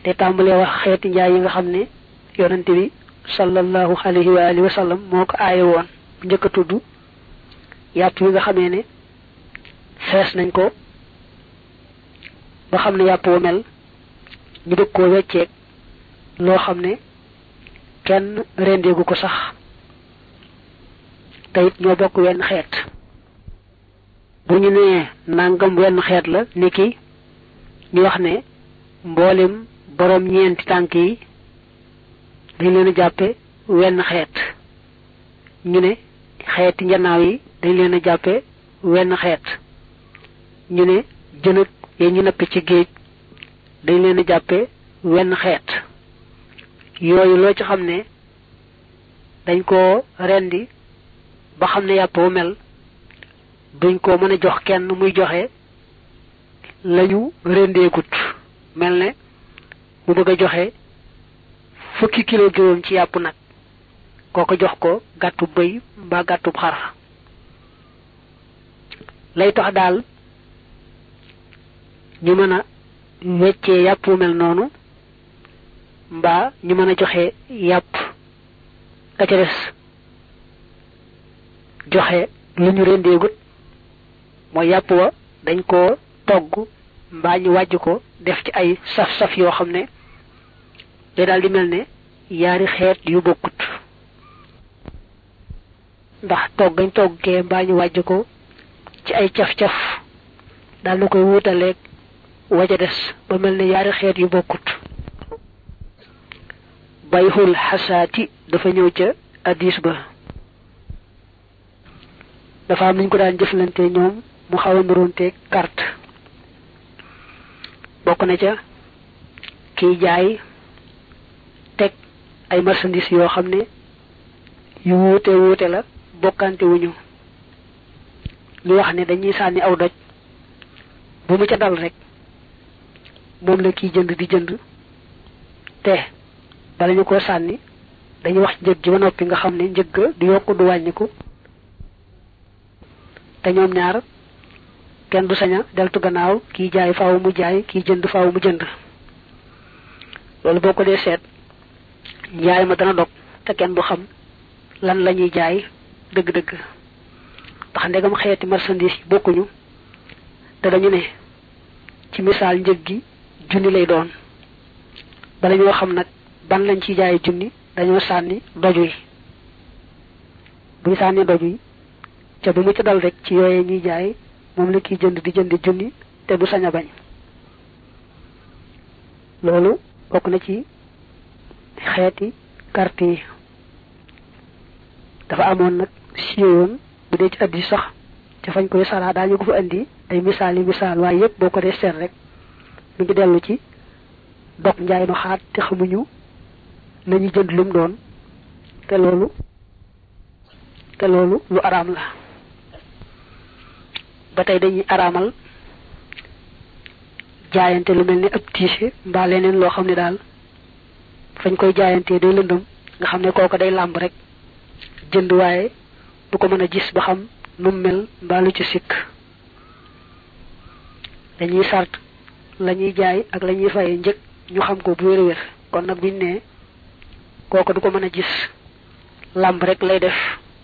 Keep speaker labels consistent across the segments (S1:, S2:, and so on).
S1: te tàmbalee wax xeeti njaay yi nga xam ne yonante bi sallallahu alayhi wa alihi wa sallam moo ko aaye woon njëkk a tudd yàpp yi nga xamee ne fees nañ ko ba xam ne yàpp wu mel ñu bëgg koo wecceeg loo xam ne kenn rendeegu ko sax te it ñoo bokk wenn xeet bu ñu nee nangam wenn xeet la niki ñu wax ne mboolem boroom ñeenti tànk yi dañ leen a jàppe wenn xeet ñu ne xeeti njanaaw yi dañ leen a jàppe wenn xeet ñu ne jënëg yi ñu napp ci géej dañ leen a jàppe wenn xeet yooyu loo ci xam ne dañ koo rendi ba xam ne yàpp wu mel duñ ko mën a jox kenn muy joxe lañu rendeegut mel ne mu bëgg a joxe fukki kilo juróom ci yàpp nag kooko jox ko gàttu bëy mbaa gàttu xar lay tax daal ñu mën a weccee yàpp wu mel noonu mbaa ñu mën a joxe yàpp ka ca des joxe lu ñu rendeegut mooy yàpp wa dañ koo togg mbaa ñu wàjj ko def ci ay saf-saf yoo xam ne day daal di mel ne yaari xeet yu bokkut ndax togg gañ toggee mbaa ñu wàjj ko ci ay caf-caf daal na koy wuutaleeg waja des ba mel ne yaari xeet yu bokkut bayxul xasaati dafa ñëw ca addis ba dafa am nañ ko daan jëflante ñoom mu xaw a nuroonte carte bokk na ca kiy jaay teg ay marchandises yoo xam ne yu wuute la bokkante wuñu ñu wax ne dañuy sànni aw doj bu mu ca dal rek moom la kiy jënd di jënd te bala ñu ko sànni dañuy wax njëg ji ba noppi nga xam ne njëgg du yokk du wàññiku te ñoom ñaar kenn du saña deltu gannaaw kiy jaay faaw mu jaay kiy jënd faaw mu jënd loolu boo ko dee seet njaay ma dana dog te kenn du xam lan la ñuy jaay dëgg-dëgg ndax ndegam xeeti marchandise yi bokkuñu te dañu ne ci misaal njëg gi junni lay doon bala ñoo xam nag ban lañ ci jaay junni dañoo sànni doj wi buñ sànni doj wi ca bu mu ca dal rek ci yooyee ñuy jaay moom la kiy jënd di jëndi junni te du sañ a bañ loolu bokk na ci xeeti carte yi dafa amoon nag siiwoon bu dee ci addi sax ca fañ koy saraa daañu ko fa indi ay misaal yi misaal waaye yépp boo ko dee seet rek mu ngi dellu ci dog njaay ma xaat te xamuñu lañuy jënd lum doon te loolu lu araam la ba tey dañuy araamal jaayante lu mel ni ab tiise mbaa leneen loo xam ne daal fañ koy jaayantee day lëndëm nga xam ne kooku day làmb rek jënd waaye du ko mën a gis ba xam nu mel mbaa lu ci sikk dañuy sart la ñuy jaay ak la ñuy fay njëg ñu xam ko bu wér-wér kon nag buñ ne kooku du ko mën a gis làmb rek lay def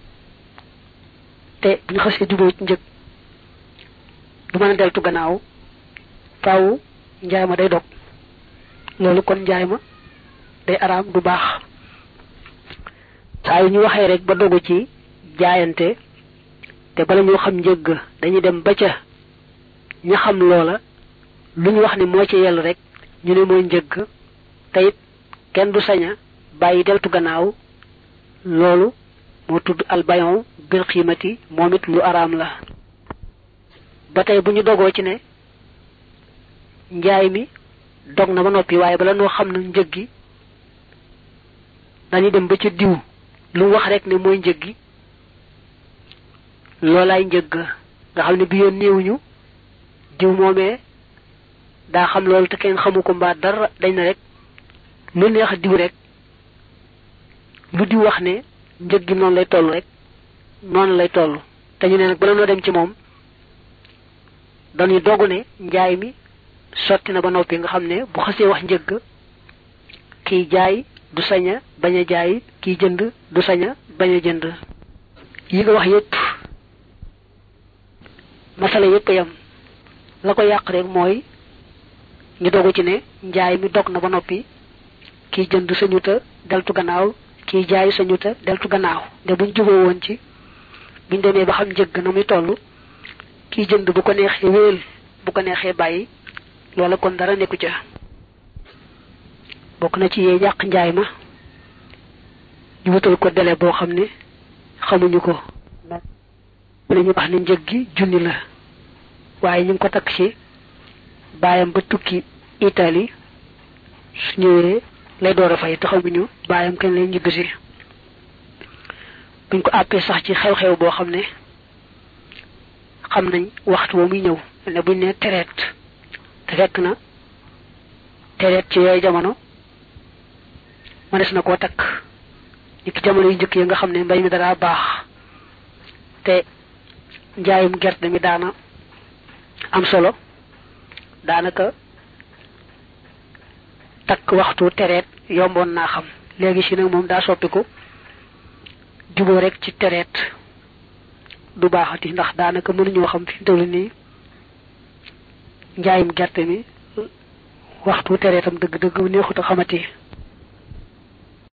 S1: te bu ñu xasee jubóo ci njëg du mën a deltu gannaaw faaw njaay ma day dog loolu kon njaay ma day araam du baax saa yu ñu waxee rek ba dogu ci jaayante te bala ñoo xam njëgg dañuy dem ba ca ña xam loola lu ñu wax ne moo ci yell rek ñu ne mooy njëgg te it kenn du saña bàyyi deltu gannaaw loolu moo tudd albayon bil xiimati moom it lu araam la ba tey bu ñu dogoo ci ne njaay mi dog na ba noppi waaye bala noo xam na njëg gi dañuy dem ba ca diw lu wax rek ne mooy njëg gi loolaay njëgg nga xam ne bi yoon néewuñu diw moomee daa xam loolu te kenn xamu ko mbaa dara dañ na rek lu neex diw rek lu diw wax ne njëg gi noonu lay toll rek noonu lay toll te ñu ne nag bala noo dem ci moom dañuy dogu ne njaay mi sotti na ba noppi nga xam ne bu xasee wax njëgg kiy jaay du saña bañ a jaay kiy jënd du saña bañ a jënd yi nga wax yépp masala yépp yam la ko yàq rek mooy ñu dogu ci ne njaay mi dog na ba noppi kiy jënd sañuta deltu gannaaw kiy jaay sañuta deltu gannaaw de buñ juboo woon ci buñ demee ba xam njëgg na muy toll kiy jënd bu ko neexee wéel bu ko neexee bàyyi loola kon dara nekku ca bokk na ci yee yàq njaay ma ñu wutal ko délai boo xam ne xamuñu ko la ñu wax ne njëg gi junni la waaye ñu ngi ko takk ci baayam ba tukki Italie su ñëwee lay door a fay te xamuñu baayam kañ lay ñibbisi buñ ko àppee sax ci xew-xew boo xam ne xam nañ waxtu wa muy ñëw ne buñ ne tereet te fekk na tereet ci yooyu jamono mënees na koo takk ñi ki jamono yu njëkk yi nga xam ne mbay mi dara baax te njaayum gerte mi daana am solo daanaka takk waxtu tereet yomboon naa xam léegi si nag moom daa soppiku juboo rek ci tereet du baaxati ndax daanaka mënuñoo xam fi tollu nii njaayum gerte mi waxtu tereetam dëgg-dëgg neexut a xamati